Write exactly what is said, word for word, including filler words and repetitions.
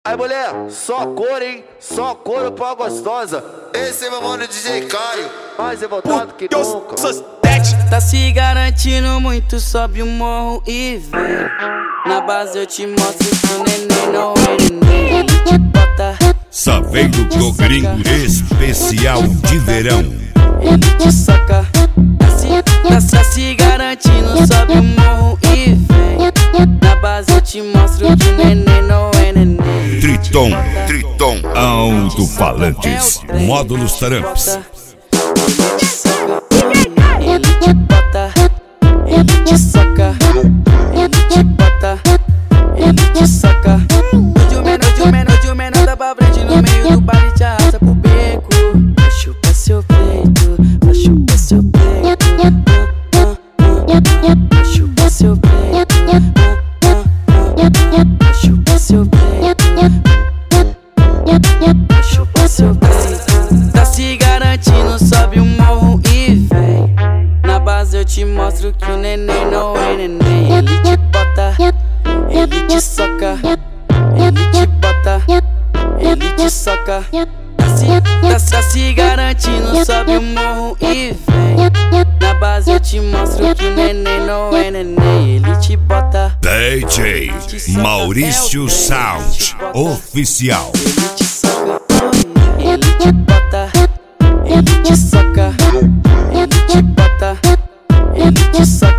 Aí mulher, só cor, hein? Só couro pra gostosa. Esse é meu mano D J Caio, mais revoltado que nunca. Tá se garantindo muito, sobe o morro e vem. Na base eu te mostro que o neném não é neném. Ele te bota, Saveiro do Gringo especial de verão. ele te soca. Tá se, tá, tá se garantindo, sobe o morro e vem. Na base eu te mostro que o neném não é neném. Triton, Triton, alto-falantes, módulos taramps. Ele te bota, ele te soca, ele te bota, ele te soca. Hoje o menor, hoje o menor, hoje o menor da pra frente no meio do baile te arrasta pro beco. Vai chupar seu peito, vai chupar seu peito, vai chupar seu peito, vai chupar seu peito, vai chupar seu peito. Tá se garantindo, sobe o morro e vem. Na base eu te mostro que o neném não é neném. Ele te bota, ele te soca, ele te bota, ele te soca. Tá se, tá, tá se garantindo, sobe o morro e vem. Na base eu te mostro que o neném não é neném. Ele te bota, D J Maurício Sound Oficial. ele te soca, ele te bota, ele te soca, ele te bota, ele te soca.